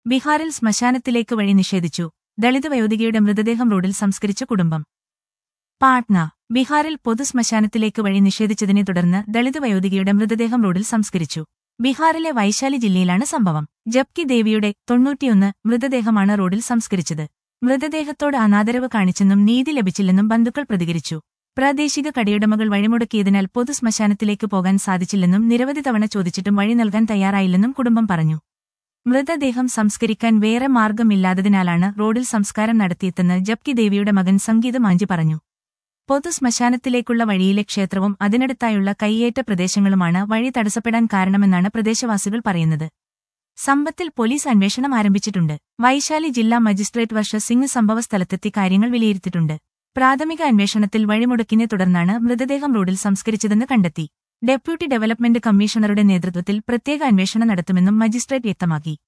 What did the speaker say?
ബീഹാറിൽ ശ്മശാനത്തിലേക്ക് വഴി നിഷേധിച്ചു. ദളിത് വയോധികയുടെ മൃതദേഹം റോഡിൽ സംസ്കരിച്ച കുടുംബം. പാട്ന. ബീഹാറിൽ പൊതുശ്മശാനത്തിലേക്ക് വഴി നിഷേധിച്ചതിനെ തുടർന്ന് ദളിത് വയോധികയുടെ മൃതദേഹം റോഡിൽ സംസ്കരിച്ചു. ബീഹാറിലെ വൈശാലി ജില്ലയിലാണ് സംഭവം. ജബ്കി ദേവിയുടെ 91 മൃതദേഹമാണ് റോഡിൽ സംസ്കരിച്ചത്. മൃതദേഹത്തോട് അനാദരവ് കാണിച്ചെന്നും നീതി ലഭിച്ചില്ലെന്നും ബന്ധുക്കൾ പ്രതികരിച്ചു. പ്രാദേശിക കടയുടമകൾ വഴിമുടക്കിയതിനാൽ പൊതുശ്മശാനത്തിലേക്ക് പോകാൻ സാധിച്ചില്ലെന്നും നിരവധി തവണ ചോദിച്ചിട്ടും വഴി നൽകാൻ തയ്യാറായില്ലെന്നും കുടുംബം പറഞ്ഞു. മൃതദേഹം സംസ്കരിക്കാൻ വേറെ മാർഗമില്ലാത്തതിനാലാണ് റോഡിൽ സംസ്കാരം നടത്തിയതെന്ന് ജബ്കി ദേവിയുടെ മകൻ സംഗീത് മാഞ്ചി പറഞ്ഞു. പൊതുശ്മശാനത്തിലേക്കുള്ള വഴിയിലെ ക്ഷേത്രവും അതിനടുത്തായുള്ള കൈയേറ്റ പ്രദേശങ്ങളുമാണ് വഴി തടസ്സപ്പെടാൻ കാരണമെന്നാണ് പ്രദേശവാസികൾ പറയുന്നത്. സംഭവത്തിൽ പോലീസ് അന്വേഷണം ആരംഭിച്ചിട്ടുണ്ട്. വൈശാലി ജില്ലാ മജിസ്ട്രേറ്റ് വർഷ സിംഗ് സംഭവസ്ഥലത്തെത്തി കാര്യങ്ങൾ വിലയിരുത്തിയിട്ടുണ്ട്. പ്രാഥമിക അന്വേഷണത്തിൽ വഴിമുടക്കിനെ തുടർന്നാണ് മൃതദേഹം റോഡിൽ സംസ്കരിച്ചതെന്ന് കണ്ടെത്തി. ഡെപ്യൂട്ടി ഡെവലപ്മെന്റ് കമ്മീഷണറുടെ നേതൃത്വത്തിൽ പ്രത്യേക അന്വേഷണം നടത്തുമെന്നും മജിസ്ട്രേറ്റ് വ്യക്തമാക്കി.